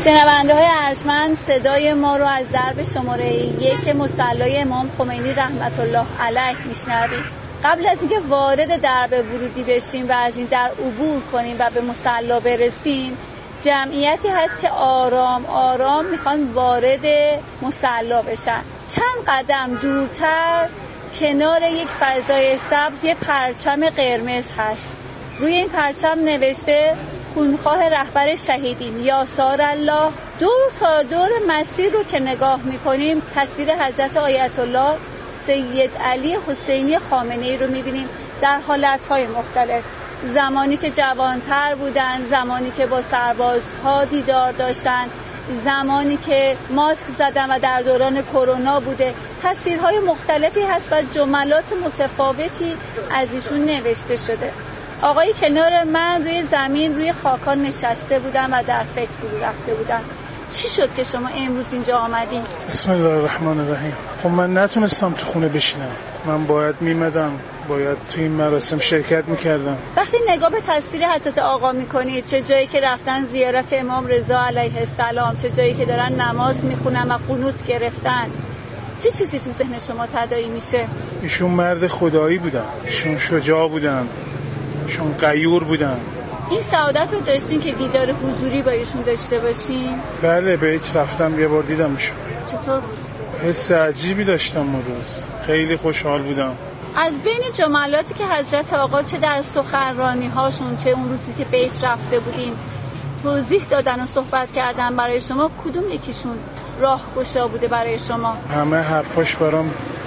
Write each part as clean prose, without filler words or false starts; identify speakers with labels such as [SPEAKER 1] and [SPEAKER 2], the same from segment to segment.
[SPEAKER 1] شنونده های ارجمند، صدای ما رو از درب شماره 1 مصلی امام خمینی رحمت الله علیه میشنوید. قبل از اینکه وارد درب ورودی بشیم و از این در عبور کنیم و به مصلی برسیم، جمعیتی هست که آرام آرام میخوان وارد مصلی بشن. چند قدم دورتر کنار یک فضای سبز یه پرچم قرمز هست. روی این پرچم نوشته خونخواه رهبر شهیدیم یاسار الله. دور تا دور مسیر رو که نگاه میکنیم تصویر حضرت آیت الله سید علی حسینی خامنه‌ای رو میبینیم در حالتهای مختلف. زمانی که جوانتر بودن، زمانی که با سربازها دیدار داشتن، زمانی که ماسک زدن و در دوران کرونا بوده. تصویرهای مختلفی هست و جملات متفاوتی از ایشون نوشته شده. آقای کنار من روی زمین روی خاکان نشسته بودن و در فکر فرو رفته بودن. چی شد که شما امروز اینجا آمدین؟
[SPEAKER 2] بسم الله الرحمن الرحیم. خب من نتونستم تو خونه بشینم. من باید میمدم، باید تو این مراسم شرکت میکردم.
[SPEAKER 1] وقتی نگاه به تصویر حضرت آقا میکنید، چه جایی که رفتن زیارت امام رضا علیه السلام، چه جایی که دارن نماز میخونن و قنوت گرفتن، چه چیزی تو ذهن شما تداعی میشه؟
[SPEAKER 2] ایشون مرد خدایی بودن، ایشون شجاع بودن، ایشون غیور بودن.
[SPEAKER 1] این سعادت رو داشتین که دیدار حضوری با ایشون داشته باشین؟
[SPEAKER 2] بله، به هیچ رفتم یه بار دیدمشون.
[SPEAKER 1] چطور بود؟
[SPEAKER 2] حس عجیبی داشتم اون روز، خیلی خوشحال بودم.
[SPEAKER 1] از بین جملاتی که حضرت آقا چه در سخنرانی هاشون چه اون روزی که بیت رفته بودین توضیح دادن و صحبت کردن برای شما، کدوم یکیشون راهگشا بوده برای شما؟
[SPEAKER 2] همه حرفاش برام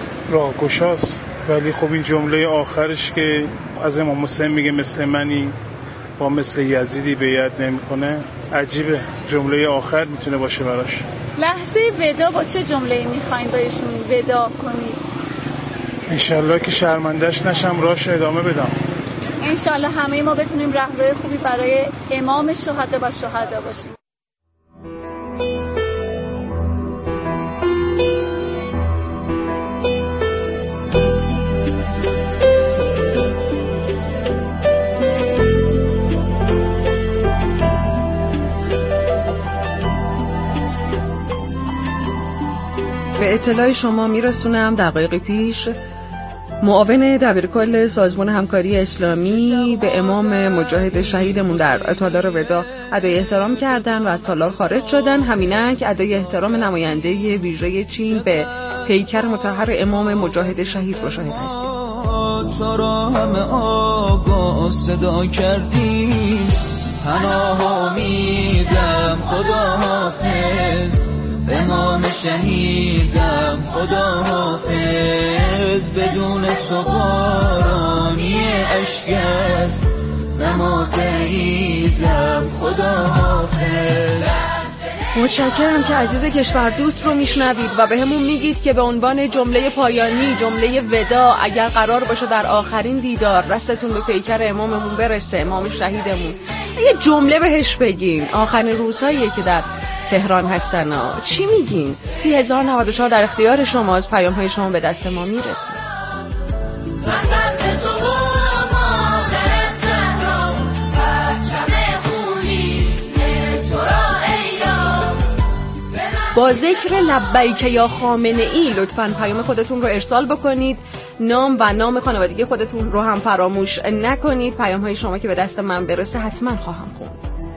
[SPEAKER 2] راهگشاست، ولی خب این جمله آخرش که از امام حسین میگه مثل منی با مثل یزیدی بیعت نمیکنه، عجیبه. جمله آخر میتونه باشه براش.
[SPEAKER 1] لحظه ودا با چه جمله‌ای میخواین با ایشون ودا کنید؟
[SPEAKER 2] انشالله که شرمندش نشم، راهش ادامه بدم.
[SPEAKER 1] انشالله همه ما بتونیم رهروی خوبی برای امام شهدا و شهدا باشیم.
[SPEAKER 3] به اطلاع شما میرسونم دقایقی پیش معاون دبیرکل سازمان همکاری اسلامی به امام مجاهد شهیدمون در تالار ودا ادای احترام کردن و از تالار خارج شدن. همینک ادای احترام نماینده ویژه چین به پیکر مطهر امام مجاهد شهید رو شاهد هستیم.
[SPEAKER 4] تو را همه آقا صدا کردیم، پناه امیدم خدا حافظ، امام شهیدم خدا حافظ، بدون تو بارانی اشک است، نماز عیدم خدا حافظ.
[SPEAKER 3] متشکرم که عزیز کشور دوست رو میشنوید و به همون میگید که به عنوان جمله پایانی، جمله ودا، اگر قرار باشه در آخرین دیدار دستتون به پیکر اماممون برسه، امام شهیدمون، یه جمله بهش بگین. آخرین روزهاییه که در تهران هستن چی میگین؟ 30,094 در اختیار شماست. پیام های شما به دست ما میرسه. با ذکر لبیک یا خامنه ای لطفاً پیام خودتون رو ارسال بکنید. نام و نام خانوادگی خودتون رو هم فراموش نکنید. پیام های شما که به دست من برسه حتما خواهم خوند.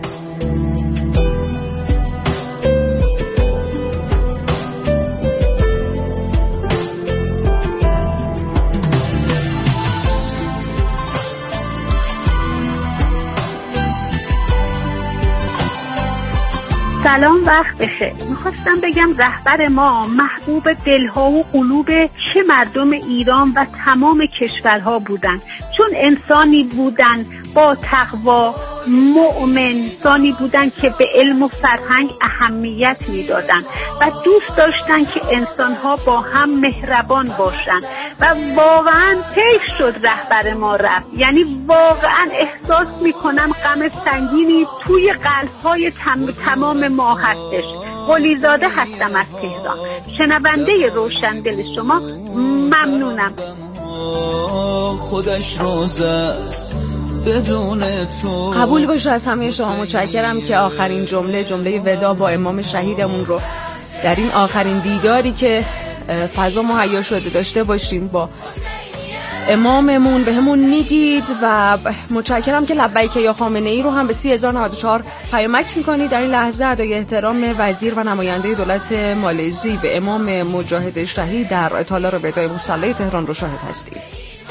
[SPEAKER 5] سلام، وقت بخیر. میخواستم بگم رهبر ما محبوب دلها و قلوب چه مردم ایران و تمام کشورها بودن، چون انسانی بودن با تقوا، مؤمن، انسانی بودن که به علم و فرهنگ اهمیت میدادن و دوست داشتن که انسانها با هم مهربان باشن و واقعا طیف شد رهبر ما رفت. یعنی واقعا احساس میکنم غم سنگینی توی قلب‌های تمام ما هستش. قلیزاده هستم از تهران، شنونده روشندل شما. ممنونم.
[SPEAKER 4] خودش روز است بدون تو.
[SPEAKER 3] قبول باشه از همه شما. متشکرم که آخرین جمله ودا با امام شهیدمون رو در این آخرین دیداری که فضا مهیا شده داشته باشیم با اماممون به همون میگید و متشکرم که لبیک یا خامنه ای رو هم به 30,094 پیامک میکنید. در این لحظه ادای احترام وزیر و نماینده دولت مالزی به امام مجاهد شهید در تالار وداع مصلی تهران رو شاهد هستید.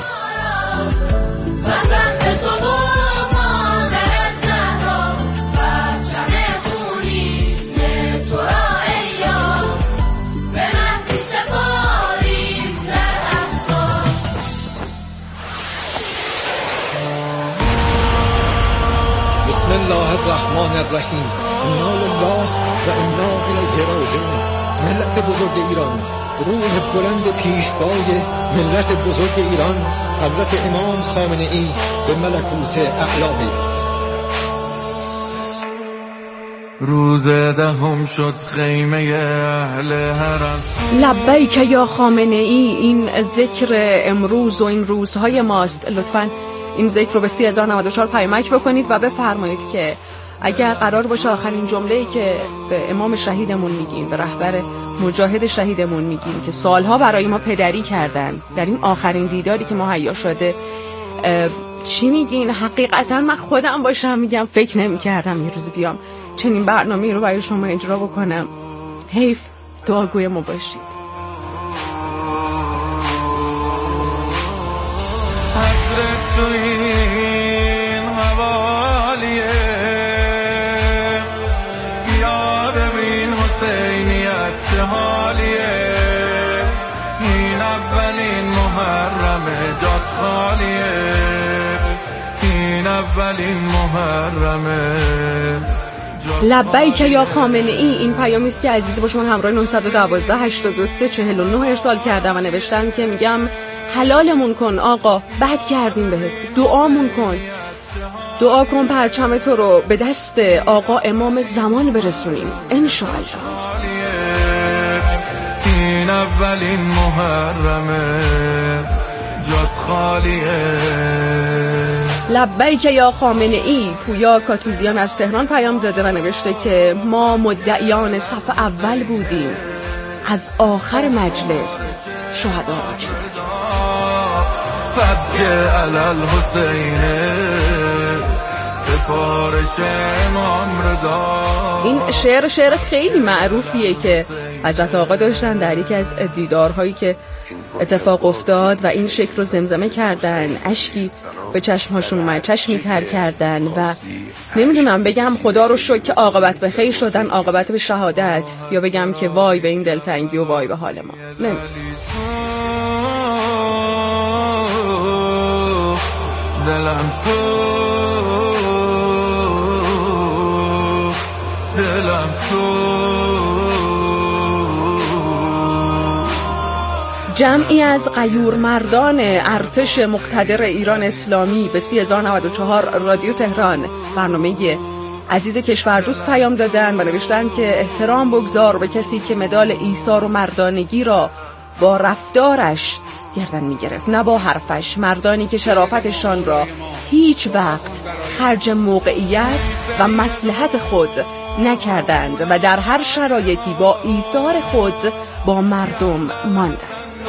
[SPEAKER 6] بسم الله الرحمن الرحیم. انا لله و انا الیه راجعون. ملت بزرگ ایران، روح بلند پیشوای ملت بزرگ ایران حضرت امام خامنه ای به ملکوت اعلا میرسد.
[SPEAKER 7] روز دهم شد خیمه اهل حرم.
[SPEAKER 3] لبیک یا خامنه ای این ذکر امروز و این روزهای ماست. لطفاً این ذکر رو به 30,094 پیامک بکنید و بفرمایید که اگر قرار باشه آخرین جمله‌ای که به امام شهیدمون میگیم، به رهبر مجاهد شهیدمون میگیم که سالها برای ما پدری کردن، در این آخرین دیداری که مهیا شده چی میگین؟ حقیقتا من خودم باشم میگم فکر نمی‌کردم یه روز بیام چنین برنامه‌ای رو برای شما اجرا بکنم. حیف دعاگوی ما باشید.
[SPEAKER 7] تو این حوالیه یا ببین حسینیت چه حالیه. این اولین محرم جات خالیه. این اولین محرم
[SPEAKER 3] لبیک یا خامنه ای این پیامی است که عزیزی با شما همراه 912 82 49 ارسال کردم و نوشتم که میگم حلالمون کن آقا، بد کردیم بهت، دعامون کن، دعا کن پرچم تو رو به دست آقا امام زمان برسونیم انشاءالله.
[SPEAKER 7] این اولین محرمه جات خالیه.
[SPEAKER 3] لبیک یا خامنه ای پویا کاتوزیان از تهران پیام داده و نوشته که ما مدعیان صف اول بودیم، از آخر مجلس شهدا را شدیم.
[SPEAKER 7] فبک علال حسین سفارش امام رضا.
[SPEAKER 3] این شعر خیلی معروفیه که حضرت آقا داشتن در یکی از دیدارهایی که اتفاق افتاد و این شکل رو زمزمه کردن، اشکی به چشمهاشون اومد، چشمی تر کردن و نمیدونم بگم خدا رو شکر که عاقبت به خیر شدن، عاقبت به شهادت، یا بگم که وای به این دلتنگی و وای به حال ما. نمیدونم.
[SPEAKER 7] دلم
[SPEAKER 3] جمعی از غیور مردان ارتش مقتدر ایران اسلامی به 30,094 رادیو تهران برنامه عزیز کشوردوست پیام دادن و نوشتن که احترام بگذار به کسی که مدال ایثار و مردانگی را با رفتارش گردن میگرفت نه با حرفش. مردانی که شرافتشان را هیچ وقت خرج موقعیت و مصلحت خود نکردند و در هر شرایطی با ایثار خود با مردم ماندند.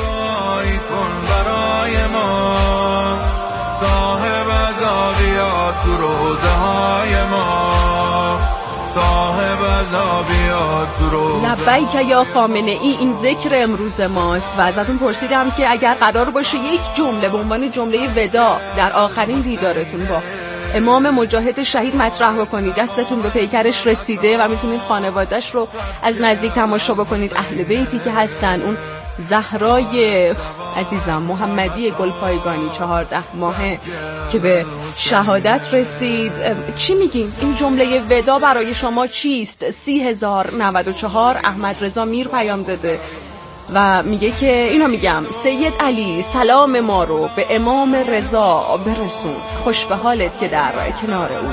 [SPEAKER 3] لبیک یا خامنه ای این ذکر امروز ماست و ازتون پرسیدم که اگر قرار باشه یک جمله به عنوان جمله وداع در آخرین دیدارتون با امام مجاهد شهید مطرح بکنید، دستتون به پیکرش رسیده و میتونید خانواده‌اش رو از نزدیک تماشا بکنید، اهل بیتی که هستن، اون زهرای عزیزم محمدی گلپایگانی 14 ماهه که به شهادت رسید، چی میگین؟ این جمله ودا برای شما چیست؟ 30,094 احمد رضا میر پیام داده و میگه که اینو میگم سید علی سلام ما رو به امام رضا برسون، خوش به حالت که در کنار اون.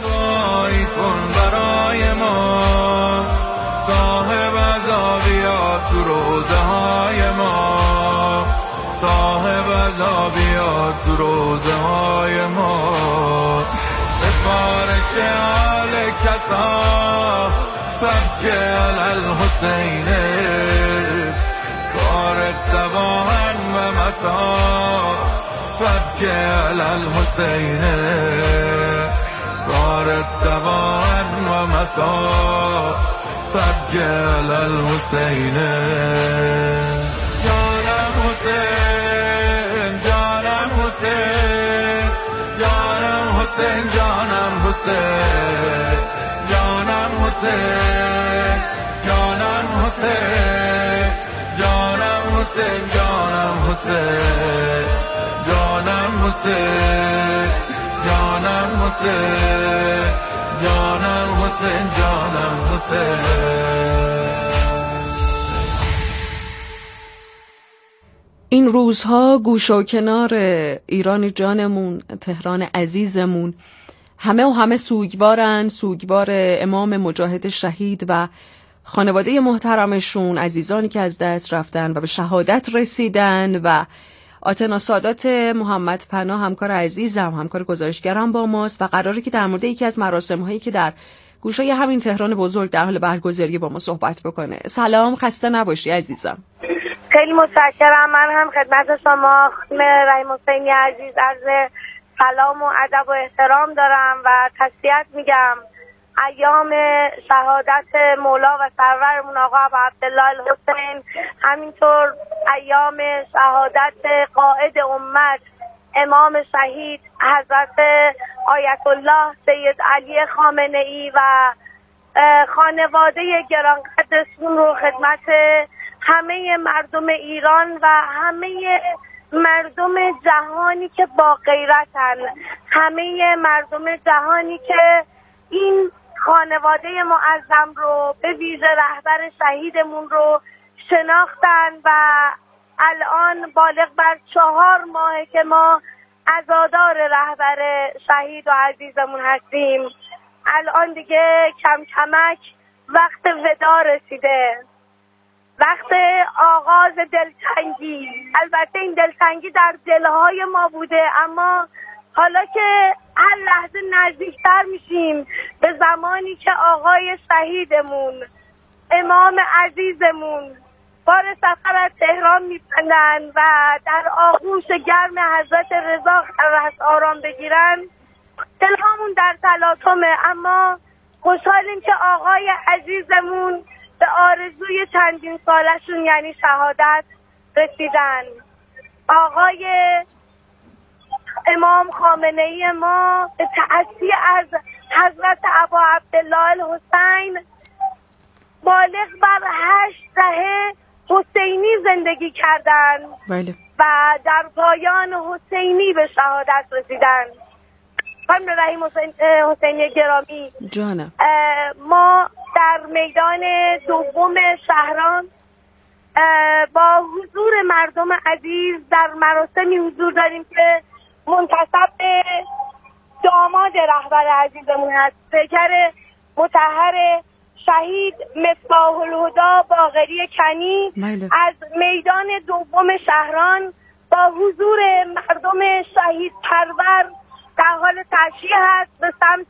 [SPEAKER 7] برای ما صاحب عذابیات تو روزه های ما، صاحب عذابیات تو روزه های ما. آل کسا فبک الحسین کارت سباهن و مسا فبک الحسین کارت سباهن و مسا فبک الحسین جانم حسین جانم حسین جانم حسین جانم حسین جانم حسین جانم حسین جانم حسین جانم حسین جانم حسین جانم حسین جانم حسین جانم حسین.
[SPEAKER 3] این روزها گوش و کنار ایران جانمون، تهران عزیزمون، همه سوگوارن، سوگوار امام مجاهد شهید و خانواده محترمشون، عزیزانی که از دست رفتن و به شهادت رسیدن. و آتنا سادات محمد پناه همکار عزیزم، همکار گزارشگرم با ماست و قراره که در مورد یکی از مراسم‌هایی که در گوشای همین تهران بزرگ در حال برگزاری با ما صحبت بکنه. سلام، خسته نباشی عزیزم.
[SPEAKER 8] خیلی متشکرم. من هم خدمت شما خانم رحیم حسینی عزیز عرض سلام و ادب و احترام دارم و تسلیت میگم. ایام شهادت مولا و سرورمون آقا عبدالله الحسین، همینطور ایام شهادت قائد امت امام شهید حضرت آیت الله سید علی خامنه ای و خانواده گرانقدرشون رو خدمت همه مردم ایران و همه مردم جهانی که با غیرتن، همه مردم جهانی که این خانواده معظم رو به ویژه رهبر شهیدمون رو شناختن و الان بالغ بر 4 ماه که ما عزادار رهبر شهید و عزیزمون هستیم. الان دیگه کم کمک وقت ودا رسیده، وقت آغاز دلتنگی. البته این دلتنگی در دلهای ما بوده، اما حالا که هر لحظه نزدیکتر میشیم به زمانی که آقای شهیدمون امام عزیزمون بار سفر از تهران میپندن و در آغوش گرم حضرت رضا قرار آرام بگیرن، دلهامون در تلاطمه. اما خوشحالیم که آقای عزیزمون به آرزوی چندین سالشون یعنی شهادت رسیدن. آقای امام خامنه ای ما به تأسی از حضرت ابا عبدالله الحسین بالغ بر 8 دهه حسینی زندگی کردن
[SPEAKER 3] بله.
[SPEAKER 8] و در پایان حسینی به شهادت رسیدن. خانم رحیم حسینی گرامی
[SPEAKER 3] جانم،
[SPEAKER 8] ما در میدان دوم شهران با حضور مردم عزیز در مراسمی حضور داریم که منتسب به داماد رهبر عزیزمون هست، پیکر مطهر شهید مصباح الهدی باقری کنی
[SPEAKER 3] بله.
[SPEAKER 8] از میدان دوم شهران با حضور مردم شهید پرور در حال تشییع هست به سمت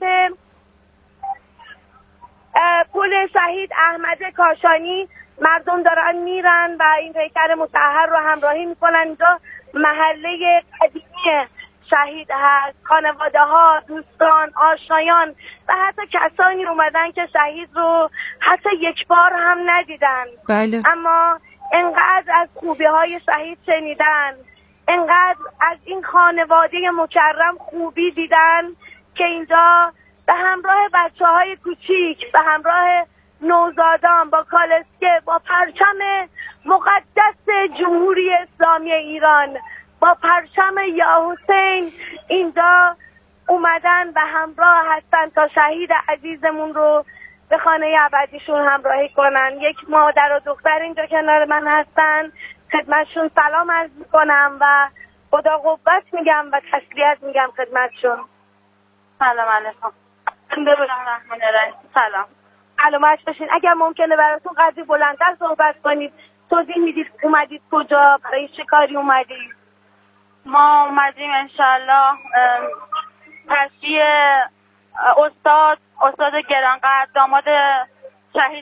[SPEAKER 8] پل شهید احمد کاشانی. مردم دارن میرن و این پیکر مطهر رو همراهی میکنن. اینجا محله قدیمی شهید هست، خانواده ها، دوستان، آشنایان و حتی کسانی اومدن که شهید رو حتی یک بار هم ندیدن
[SPEAKER 3] بله.
[SPEAKER 8] اما انقدر از خوبی های شهید شنیدن، انقدر از این خانواده مکرم خوبی دیدن که اینجا به همراه بچه های کوچیک، به همراه نوزادان، با کالسکه، با پرچم مقدس جمهوری اسلامی ایران، با پرچم یا حسین اینجا اومدن و همراه هستن تا شهید عزیزمون رو به خانه ابدیشون همراهی کنن. یک مادر و دختر اینجا کنار من هستن، خدمتشون سلام عرض میکنم و خدا قوت میگم و تسلیت میگم خدمتشون.
[SPEAKER 9] سلام علیکم.
[SPEAKER 8] سلام. علامت بشین. اگر ممکنه براتون قدری بلندتر صحبت کنید، توضیح میدید اومدید کجا، برای چه کاری اومدید؟
[SPEAKER 9] ما اومدیم انشالله تشییع استاد گرانقدر، داماد شهید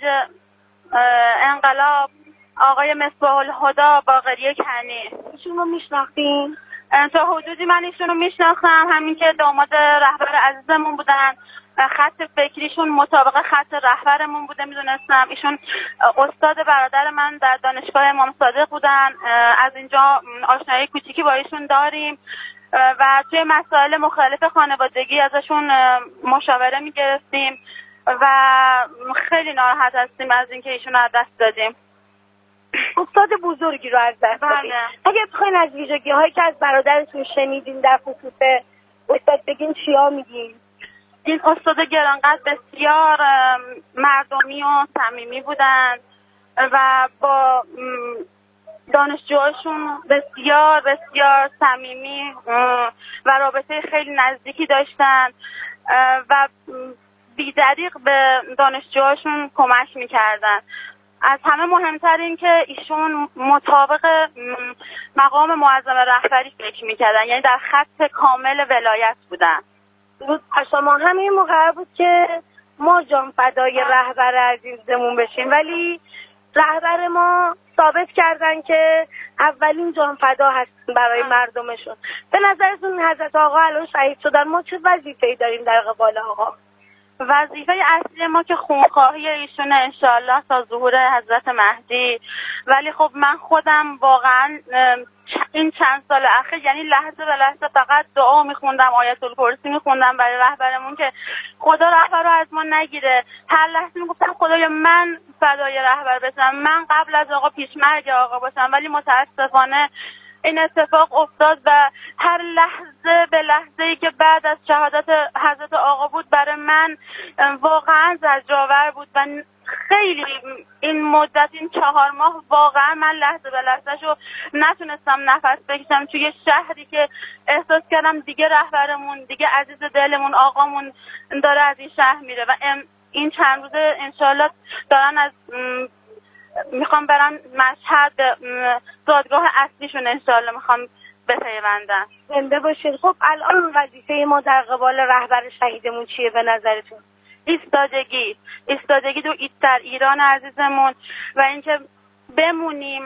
[SPEAKER 9] انقلاب آقای مصباح الهدی باقری کنی.
[SPEAKER 8] ایشون رو میشناختین؟
[SPEAKER 9] تا حدودی من ایشون رو میشناختم، همین که داماد رهبر عزیزمون بودن، خط فکریشون مطابق خط رهبرمون بوده میدونستم. ایشون استاد برادر من در دانشگاه امام صادق بودن، از اینجا آشنایی کوچیکی با ایشون داریم و توی مسائل مختلف خانوادگی ازشون مشاوره میگرفتیم و خیلی ناراحت هستیم از اینکه ایشون رو از دست دادیم.
[SPEAKER 8] استاد بزرگی رو از دست دادیم. اگه بخواین از ویژگی هایی که از برادرتون شنیدین در خصوص استاد بگین چیا میگین؟
[SPEAKER 9] این استاد گرانقدر بسیار مردمی و صمیمی بودن و با دانشجوهاشون بسیار بسیار صمیمی و رابطه خیلی نزدیکی داشتن و بی‌دریغ به دانشجوهاشون کمک میکردن. از همه مهمتر این که ایشون مطابق مقام معظم رهبری فکر میکردن، یعنی در خط کامل ولایت بودن.
[SPEAKER 8] شما همین موقع بود که ما جان فدای رهبر عزیزمون بشیم، ولی رهبر ما ثابت کردن که اولین جان فدا هستن برای مردمشون. به نظرتون حضرت آقا الان شهید شدن، ما چه وظیفه‌ای داریم در قبال آقا؟
[SPEAKER 9] وظیفه اصلی ما که خونخواهی ایشونه انشالله تا ظهور حضرت مهدی. ولی خب من خودم واقعا این چند سال اخیر یعنی لحظه به لحظه فقط دعا میخوندم، آیت الکرسی میخوندم برای رهبرمون که خدا رهبر رو از ما نگیره. هر لحظه میگفتم خدایا من فدای رهبر بشم، من قبل از آقا پیشمرگ آقا باشم. ولی متاسفانه این اتفاق افتاد و هر لحظه به لحظه‌ای که بعد از شهادت حضرت آقا بود برای من واقعا زجرآور بود و خیلی این مدت، این 4 ماه واقعا من لحظه به لحظه‌شو نتونستم نفس بکشم توی شهری که احساس کردم دیگه رهبرمون، دیگه عزیز دلمون، آقامون داره از این شهر میره و این چند روزه انشالله دارن از میخوام برم مشهد دادگاه اصلیشون انشالله میخوام بپیوندن.
[SPEAKER 8] زنده باشید. خب الان وظیفه ما در قبال رهبر شهیدمون چیه به نظرتون؟ ایستادگی در ایران عزیزمون و اینکه بمونیم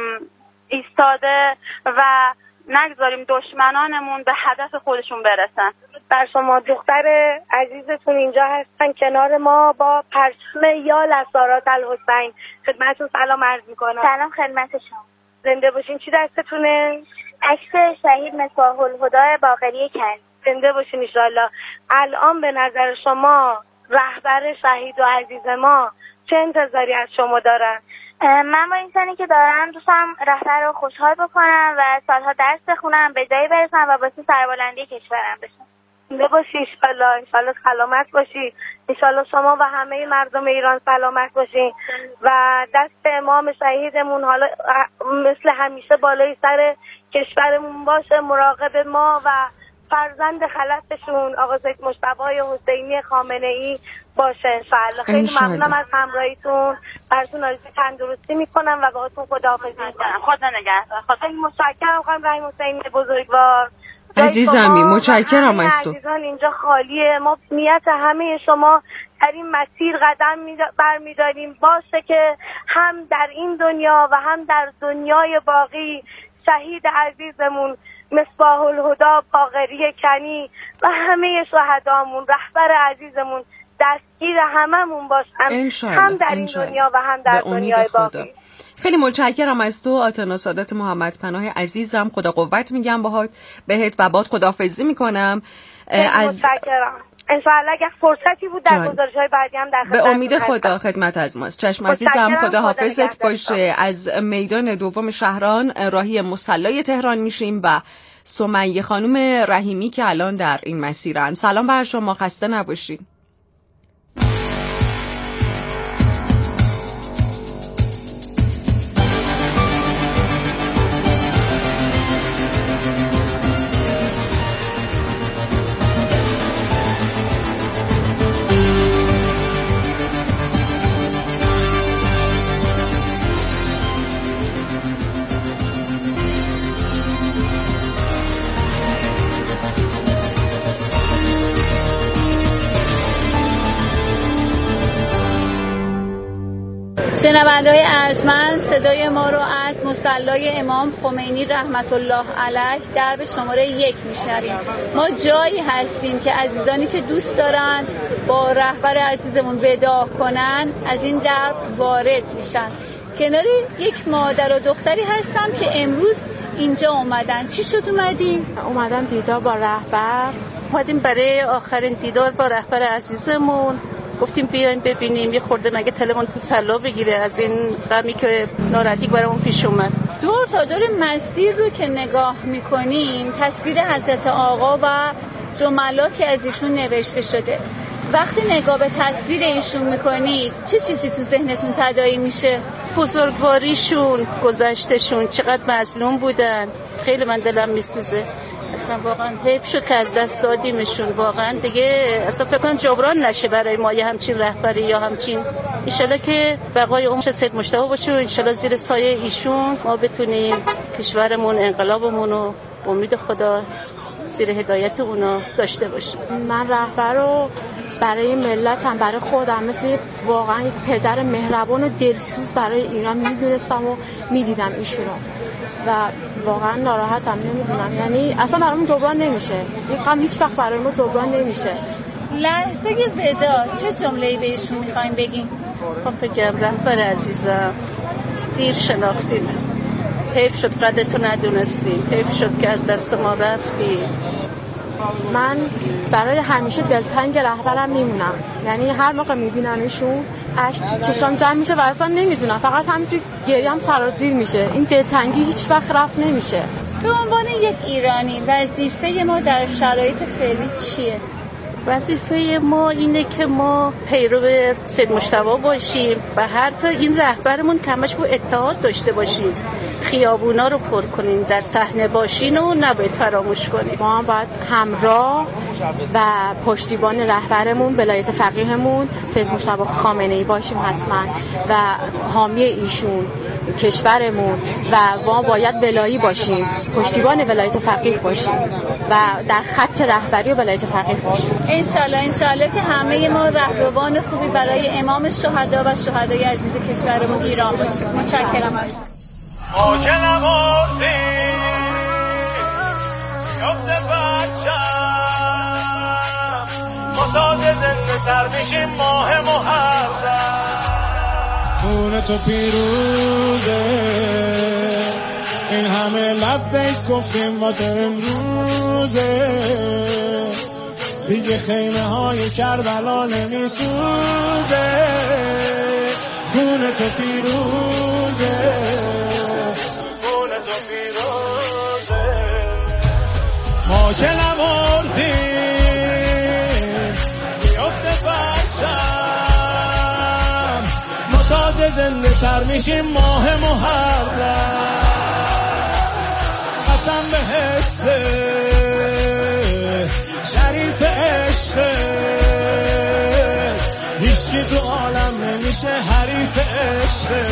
[SPEAKER 8] ایستاده و نگذاریم دشمنانمون به هدف خودشون برسن. در شما دختر عزیزتون اینجا هستن کنار ما با پرچم یال اسارات الحسین. خدمتتون سلام عرض میکنم.
[SPEAKER 10] سلام خدمت شما.
[SPEAKER 8] زنده باشین. چی دستتونه؟
[SPEAKER 10] عکس شهید مصباح الهدی باقری کنی.
[SPEAKER 8] زنده باشین ان شاءالله. الان به نظر شما رهبر شهید و عزیز ما چه انتظاری از شما دارن؟
[SPEAKER 10] من با انسانی که دارم دوستم رهبر رو خوشحال بکنم و سالها درس بخونم، به جایی برسم و باعث سربلندی کشورم بشم.
[SPEAKER 8] زنده باشی انشالله سلامت باشی، انشالله شما و همه مردم ایران سلامت باشین و دست امام شهیدمون حالا مثل همیشه بالای سر کشورمون باشه، مراقب ما و فرزند خلصشون آقا سید مجتبی حسینی خامنه‌ای باشه انشالله. خیلی ممنونم از همراهیتون، براتون آرزوی تندرستی میکنم و باهاتون خداحافظی میکنم.
[SPEAKER 9] خدا نگهدار.
[SPEAKER 8] خیلی متشکرم خانم رحیم حسینی بزرگوار
[SPEAKER 3] عزیزمی، متشکرم از تو.
[SPEAKER 8] عزیزان اینجا خالیه، ما نیت همه شما در این مسیر قدم برمیداریم باشه که هم در این دنیا و هم در دنیای باقی شهید عزیزمون مصباح الهدی باقری کنی و همه شهدامون، رهبر عزیزمون دستگیر هممون باشن، هم در این دنیا و هم در دنیای باقی.
[SPEAKER 3] خیلی متشکرم از تو آتنا سادات محمد پناه عزیزم. خدا قوت میگم بهت و باد خداحافظی میکنم.
[SPEAKER 8] از متشکرم. انشاءالله اگه فرصتی بود در گزارش‌های بعدی هم در
[SPEAKER 3] به امید خدا خدمت از ماست. چشم عزیزم، خدا حافظت باشه. از میدان دوم شهران راهی مصلی تهران میشیم و سمیه خانم رحیمی که الان در این مسیرن. سلام بر شما، خسته نباشید.
[SPEAKER 1] شنونده‌های ارجمند، صدای ما رو از مصلی امام خمینی رحمت الله علیه درب شماره 1 میشنویم. ما جایی هستیم که عزیزانی که دوست دارن با رهبر عزیزمون وداع کنن از این درب وارد میشن. کنار یک مادر و دختری هستم که امروز اینجا اومدن. چی شد اومدیم؟
[SPEAKER 3] اومدم دیدار با رهبر.
[SPEAKER 11] اومدیم برای آخرین دیدار با رهبر عزیزمون. گفتیم بیاین ببینیم یه خورده مگه تلمون تسلا بگیره از این غمی که ناراحتی برامون پیش اومد.
[SPEAKER 1] دور تا دور مسیر رو که نگاه میکنیم تصویر حضرت آقا و جملاتی از ایشون نوشته شده. وقتی نگاه به تصویر ایشون میکنید چه چیزی تو ذهنتون تداعی میشه؟
[SPEAKER 11] بزرگواریشون، گذشتشون، چقدر مظلوم بودن. خیلی من دلم میسوزه. اصلا واقعا حیف شد که از دست دادیمشون. واقعا دیگه اصلا فکر کنم جبران نشه برای ما یه همچین رهبری یا همچین. انشالله که بقای عمر سید مجتبی باشه و انشالله زیر سایه ایشون ما بتونیم کشورمون، انقلابمون رو با امید خدا زیر هدایت اونا داشته باشیم.
[SPEAKER 3] من رهبر رو برای ملتم، برای خودم مثل واقعا یک پدر مهربان و دلسوز برای ایران میدونستم و میدیدم ایشونو و واقعا ناراحتم. نمیدونم یعنی اصلا برامون جبران نمیشه. این غم هیچ وقت برای ما جبران نمیشه.
[SPEAKER 1] لحظه وداع چه جمله‌ای بهشون میخوایم بگیم؟
[SPEAKER 11] خب بگم رهبر عزیزم دیر شناختیم. حیف شد قدرتو ندونستیم. حیف شد که از دست ما رفتی.
[SPEAKER 3] من برای همیشه دلتنگ رهبرم میمونم. یعنی هر موقع میبینمشون اشک چشام جمع میشه و اصلا نمیدونم، فقط همینجوری گریم سرازیر میشه. این دلتنگی هیچ وقت رفت نمیشه.
[SPEAKER 1] به عنوان یک ایرانی وظیفه ما در شرایط فعلی چیه؟
[SPEAKER 11] وظیفه ما اینه که ما پیرو سید مجتبی باشیم و حرف این رهبرمون کمش با اتحاد داشته باشیم. خیابونا رو پر کنیم، در صحنه باشین و نباید فراموش کنیم.
[SPEAKER 3] ما هم باید همراه و پشتیبان رهبرمون، ولایت فقیهمون سید مجتبی خامنه‌ای باشیم حتما و حامی ایشون کشورمون و ما باید ولایی باشیم، پشتیبان ولایت فقیه باشیم و در خط رهبری ولایت فقیه باشیم.
[SPEAKER 1] انشالله که همه ما رهروان خوبی برای امام شهدا و شهدای عزیز کشورمون ایران باشیم. متشکرم.
[SPEAKER 12] ما که نمردیم یفته بچم ما تازه زنده تر میشیم ماه محرم خون تو پیروزه این همه لبیک گفتیم واسه امروزه دیگه خیمه های کربلا نمیسوزه خون تو پیروزه ما که نمردیم بیفته پرچم ما تازه زنده تر میشیم ماه محرم قسم به حسه شریف عشقه هیچکی تو عالم نمیشه حریف عشقه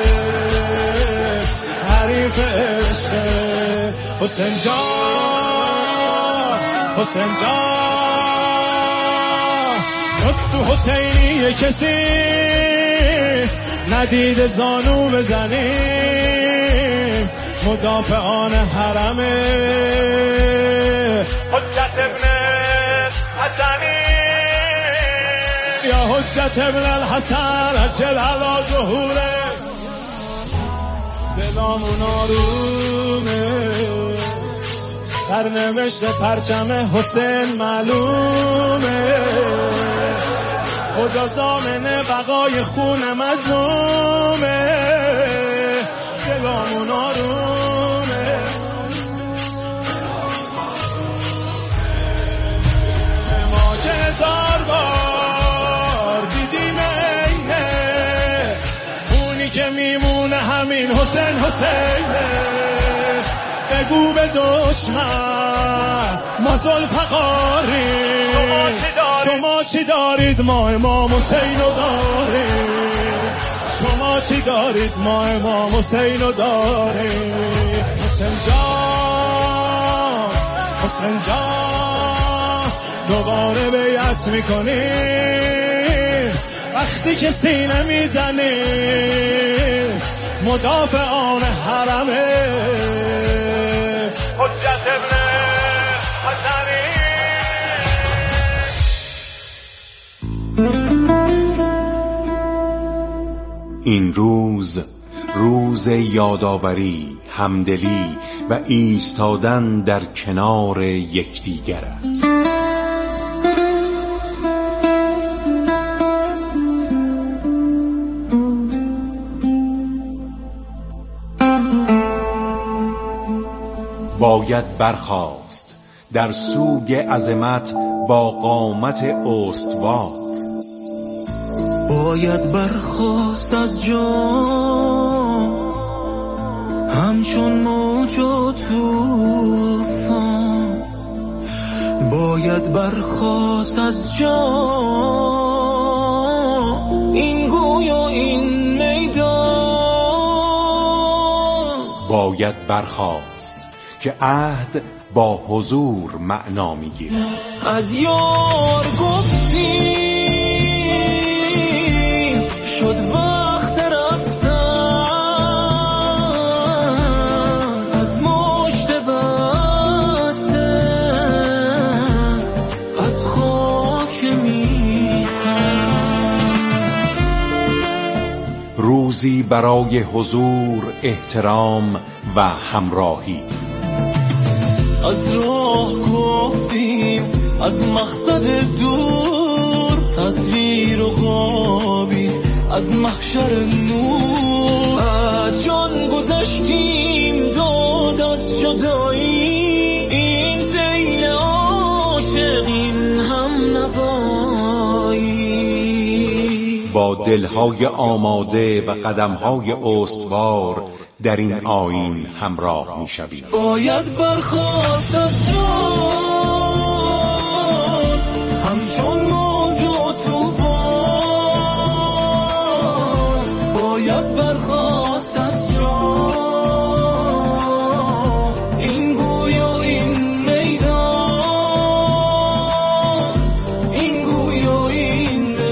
[SPEAKER 12] حریف عشقه حسین حسین جز تو حسینی کسی ندید زانو بزنیم مدافعان حرمه حجت ابن حسنی یا حجت ابن الحسن عجل علی ظهوره دلامون آرومه سرنوشت پرچم حسین معلومه خدا ضامن بقای خون مظلومه دلامون آرومه ما که هزار بار دیدیم اینه اونی که میمونه همین حسین حسینه بگو به دشمن ما ذوالفقاریم شما چی دارید ما امام حسین رو داریم شما چی دارید ما امام حسین رو داریم حسین جان دوباره بیعت میکنیم وقتی که سینه میزنی مدافعان حرمه حجت ابن حسنی.
[SPEAKER 13] این روز یادآوری، همدلی و ایستادن در کنار یکدیگر است. باید برخاست در سوگ عظمت با قامت استوار.
[SPEAKER 4] باید برخاست از جا همچون موج و طوفان. باید برخاست از جا این گوی و این میدان.
[SPEAKER 13] باید برخاست که عهد با حضور معنا میگیرد.
[SPEAKER 4] از یار گفتی شد وقت رفتن، از مشت بسته از خاک میهن.
[SPEAKER 13] روزی برای حضور، احترام و همراهی.
[SPEAKER 4] از راه گفتیم از مقصد دور، تصویر و خوابی از محشر نور. از جان گذشتیم داد از جدایی، این زیل عاشق این هم نوایی.
[SPEAKER 13] با دلهای آماده و قدمهای استوار در این آیین همراه می‌شویم.
[SPEAKER 4] باید برخاست از جان همچون موج و طوفان. باید برخاست از جان این گوی و این میدان، این گوی و این میدان.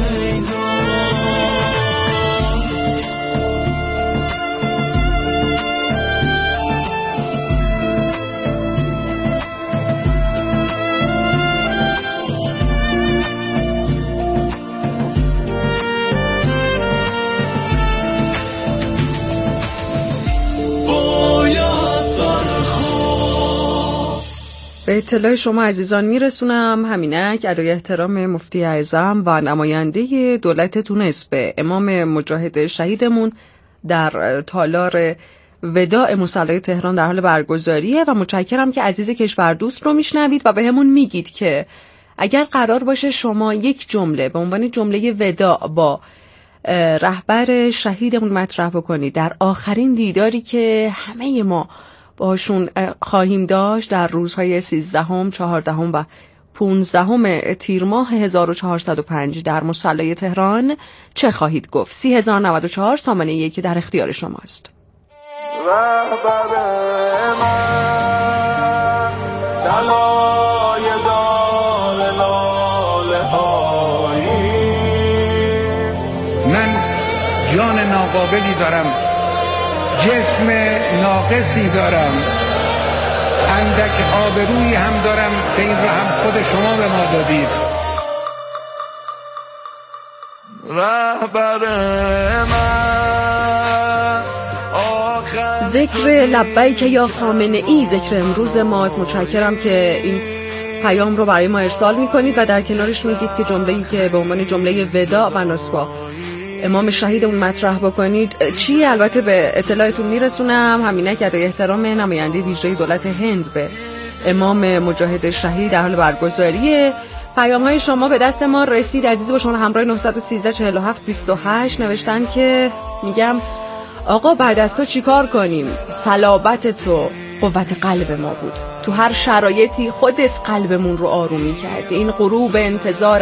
[SPEAKER 3] به اطلاع شما عزیزان میرسونم همینک ادای احترام مفتی اعظم و نماینده دولت تونس به امام مجاهد شهیدمون در تالار وداع مصلی تهران در حال برگزاریه و متشکرم که عزیز کشوردوست رو میشنوید و به همون میگید که اگر قرار باشه شما یک جمله به عنوان جمله وداع با رهبر شهیدمون مطرح بکنید در آخرین دیداری که همه ما باشون خواهیم داشت در روزهای 13، 14 و 15 تیر ماه 1405 در مصلی تهران چه خواهید گفت؟ 3094 سامانه 1 در اختیار شماست.
[SPEAKER 7] رهبر من دلای دال لاله هایی،
[SPEAKER 14] من جان ناقابلی دارم، جسم ناقصی دارم، اندک آبرویی هم دارم که این رو هم خود شما به ما دادید.
[SPEAKER 7] رهبر من
[SPEAKER 3] ذکر لبیک یا خامنه ای ذکر امروز ماست. متشکرم که این پیام رو برای ما ارسال میکنید و در کنارش میگید که جمله‌ای که به عنوان جمله وداع و نصفا امام شهیدمون مطرح بکنید چی؟ البته به اطلاعتون میرسونم همینه که ادای احترام نماینده ویژه دولت هند به امام مجاهد شهید در حال برگزاریه. پیام های شما به دست ما رسید عزیز. با شما همراه 913 47 28 نوشتن که میگم آقا بعد از تو چیکار کنیم؟ صلابت تو قوت قلب ما بود، تو هر شرایطی خودت قلبمون رو آرومی کردی. این غروب انتظار